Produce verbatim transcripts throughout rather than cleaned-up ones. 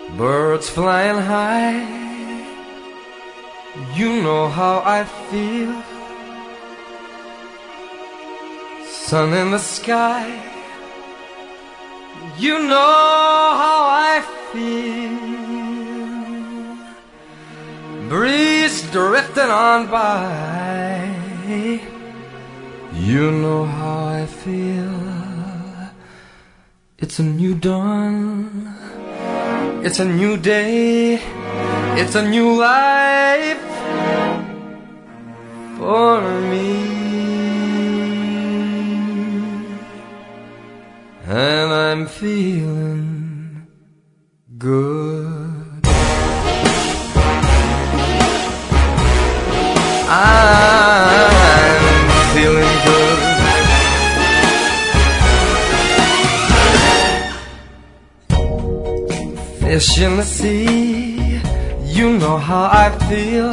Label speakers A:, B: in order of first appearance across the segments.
A: Birds flying high, you know how I feel. Sun in the sky, you know how I feel. Breeze drifting on by, you know how I feel. It's a new dawn, it's a new day, it's a new life for me. And I'm feeling good. I'm feeling good. Fish in the sea, you know how I feel.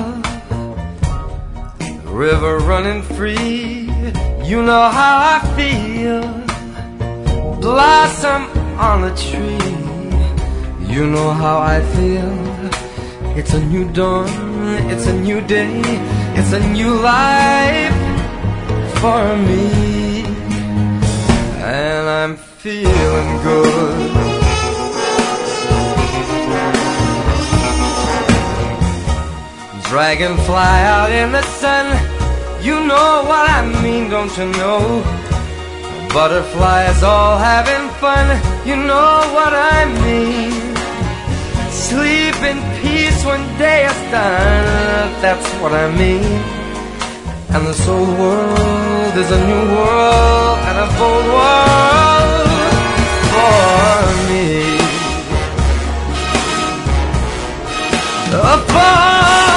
A: River running free, you know how I feel. Blossom on the tree, you know how I feel. It's a new dawn, it's a new day, it's a new life for me. And I'm feeling good. Dragonfly out in the sun, you know what I mean, don't you know? Butterflies all having fun, you know what I mean. Sleep in peace when day is done, that's what I mean. And this whole world is a new world and a bold world for me. Above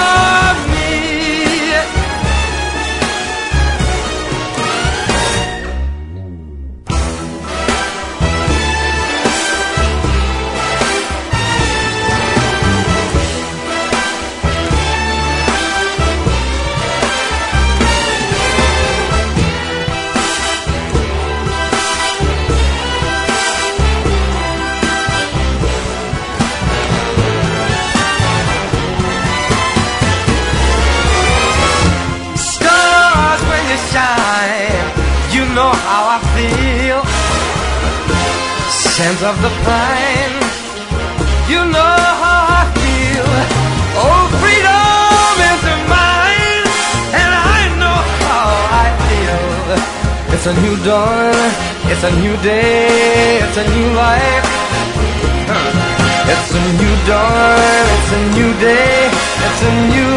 A: how I feel. Scent of the pine, you know how I feel. Oh, freedom is mine, and I know how I feel. It's a new dawn, it's a new day, it's a new life. It's a new dawn, it's a new day, it's a new